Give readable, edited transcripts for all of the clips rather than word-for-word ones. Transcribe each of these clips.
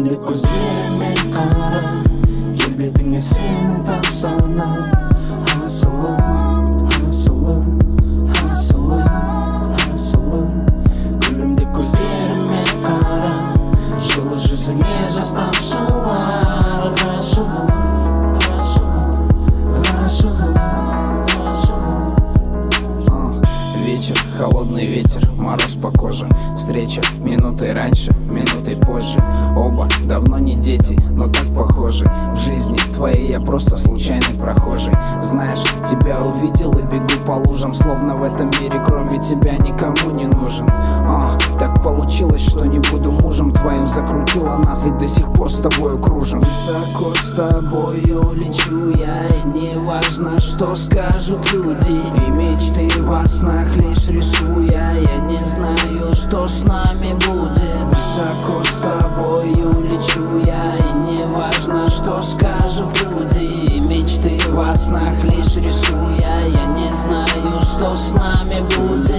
Күлімдеп көздеріме қара, келбетіңе сенің тамсана. Асылым, асылым, асылым, асылым. Күлімдеп көздеріме қара, жылы жүзіңе жас тамшылар. Ғашығым, ғашығым, ғашығым, ғашығым. Вечер, холодный ветер, мороз по коже. Встреча минутой раньше, минутой позже. Оба давно не дети, но так похожи. В жизни твоей я просто случайный прохожий. Знаешь, тебя увидел и бегу по лужам, словно в этом мире кроме тебя никому не нужен. Так получилось, что не буду мужем твоим. Закрутила нас и до сих пор с тобою кружим. Высоко с тобою лечу я, и не важно, что скажут люди. И мечты во снах лишь рисуя, я не знаю, что с нами будет. Высоко с тобою лечу я, и не важно, что скажут люди. И мечты во снах лишь рисуя, я не знаю, что с нами будет.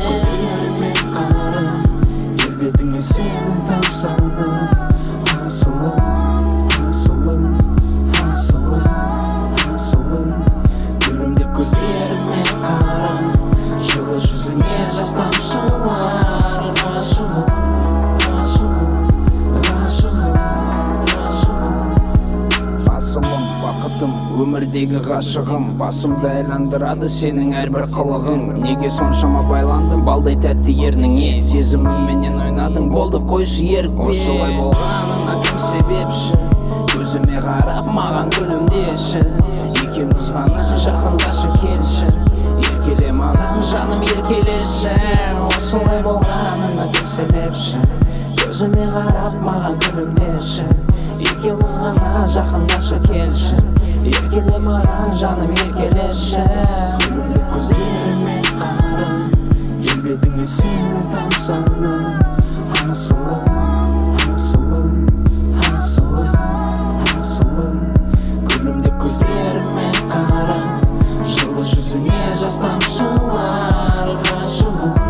Келбетіңе сенің тамсана. Асылым, асылым, асылым, асылым. Күлімдеп көздеріме қара, жылы жүзіңе жас тамшылар. Ғашығым, ғашығым, ғашығым, ғашығым. Асылым, бақытым, өмірдегі ғашығым. Басымды айландырады сенің әрбір қылығың. Неге соншама байландым балдай тәтті ерніңе? Сезімімменен ойнадың, болды қойшы ерікпе. Осылай болғанына кім себепші? Көзіме қарап маған күлімдеші. Екеуміз ғана жақындашы келші. Еркеле маған жаным еркелеші. Осылай болғанына кім себепші? Көзіме қарап маған күлімдеші. Екеуміз ғана жақындашы келші. Еркеле маған жаным еркелеші. Күлімдеп көздеріме қара, келбетіңе сенің тамсана. Асылым, асылым, асылым, асылым. Күлімдеп көздеріме қара, жылы жүзіңе жас тамшылар. Ғашығым,